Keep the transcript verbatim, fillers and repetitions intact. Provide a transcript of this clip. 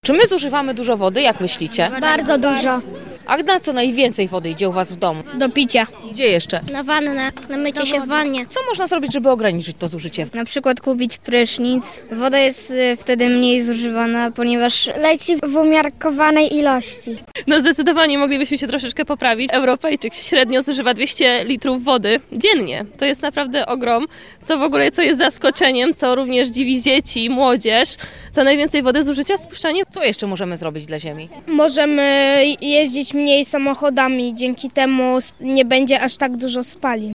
Czy my zużywamy dużo wody, jak myślicie? Bardzo dużo. A na co najwięcej wody idzie u was w domu? Do picia. Gdzie jeszcze? Na wannę, na mycie się w wannie. Co można zrobić, żeby ograniczyć to zużycie? Na przykład kupić prysznic. Woda jest y, wtedy mniej zużywana, ponieważ Leci w umiarkowanej ilości. No zdecydowanie moglibyśmy się troszeczkę poprawić. Europejczyk średnio zużywa dwieście litrów wody dziennie. To jest naprawdę ogrom, co w ogóle co jest zaskoczeniem, co również dziwi dzieci, młodzież. To najwięcej wody zużycia spuszczanie. Co jeszcze możemy zrobić dla Ziemi? Możemy jeździć mniej samochodami, dzięki temu nie będzie aż tak dużo spalin.